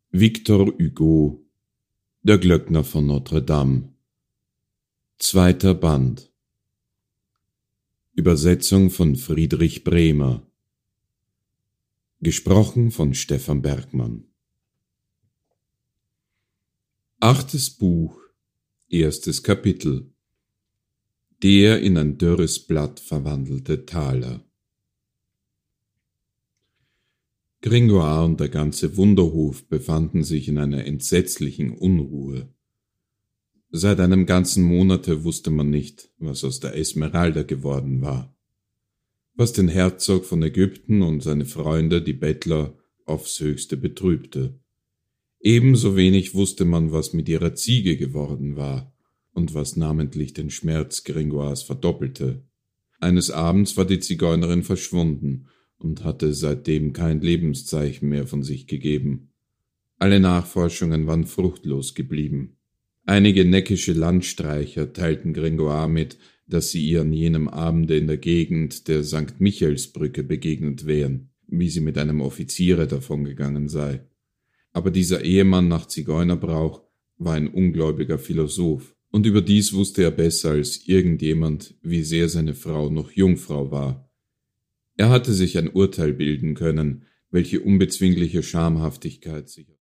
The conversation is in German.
Victor Hugo, Der Glöckner von Notre Dame. 2. Band. Übersetzung von Friedrich Bremer. Gesprochen von Stefan Bergmann. 8. Buch, 1. Kapitel. Der in ein dürres Blatt verwandelte Taler. Gringoire und der ganze Wunderhof befanden sich in einer entsetzlichen Unruhe. Seit einem ganzen Monate wusste man nicht, was aus der Esmeralda geworden war, was den Herzog von Ägypten und seine Freunde, die Bettler, aufs höchste betrübte. Ebenso wenig wusste man, was mit ihrer Ziege geworden war und was namentlich den Schmerz Gringoires verdoppelte. Eines Abends war die Zigeunerin verschwunden und hatte seitdem kein Lebenszeichen mehr von sich gegeben. Alle Nachforschungen waren fruchtlos geblieben. Einige neckische Landstreicher teilten Gringoire mit, dass sie ihr an jenem Abende in der Gegend der St. Michaelsbrücke begegnet wären, wie sie mit einem Offiziere davongegangen sei. Aber dieser Ehemann nach Zigeunerbrauch war ein ungläubiger Philosoph, und überdies wusste er besser als irgendjemand, wie sehr seine Frau noch Jungfrau war. Er hatte sich ein Urteil bilden können, welche unbezwingliche Schamhaftigkeit sich